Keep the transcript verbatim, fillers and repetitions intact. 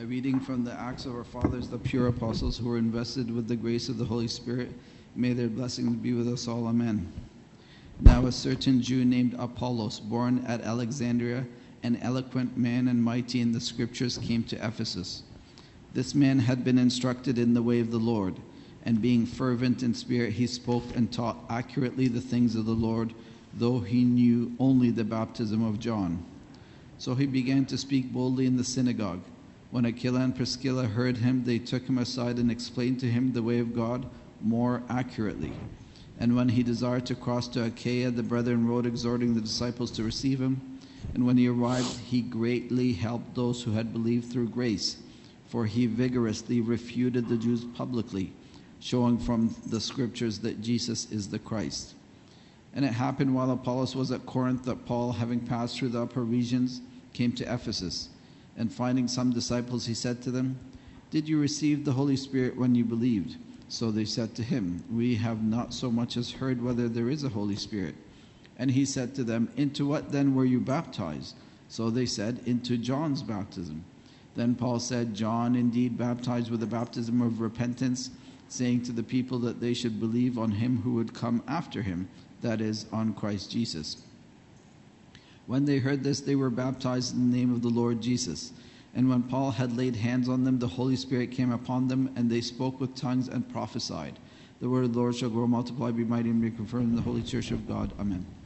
A reading from the Acts of our Fathers, the pure apostles who were invested with the grace of the Holy Spirit. May their blessings be with us all. Amen. Now a certain Jew named Apollos, born at Alexandria, an eloquent man and mighty in the scriptures, came to Ephesus. This man had been instructed in the way of the Lord, and being fervent in spirit, he spoke and taught accurately the things of the Lord, though he knew only the baptism of John. So he began to speak boldly in the synagogue. When Aquila and Priscilla heard him, they took him aside and explained to him the way of God more accurately. And when he desired to cross to Achaia, the brethren wrote exhorting the disciples to receive him. And when he arrived, he greatly helped those who had believed through grace, for he vigorously refuted the Jews publicly, showing from the scriptures that Jesus is the Christ. And it happened while Apollos was at Corinth that Paul, having passed through the upper regions, came to Ephesus. And finding some disciples, he said to them, "Did you receive the Holy Spirit when you believed?" So they said to him, "We have not so much as heard whether there is a Holy Spirit." And he said to them, "Into what then were you baptized?" So they said, "Into John's baptism." Then Paul said, "John indeed baptized with the baptism of repentance, saying to the people that they should believe on him who would come after him, that is, on Christ Jesus." When they heard this, they were baptized in the name of the Lord Jesus. And when Paul had laid hands on them, the Holy Spirit came upon them, and they spoke with tongues and prophesied. The word of the Lord shall grow, multiply, be mighty, and be confirmed in the Holy Church of God. Amen.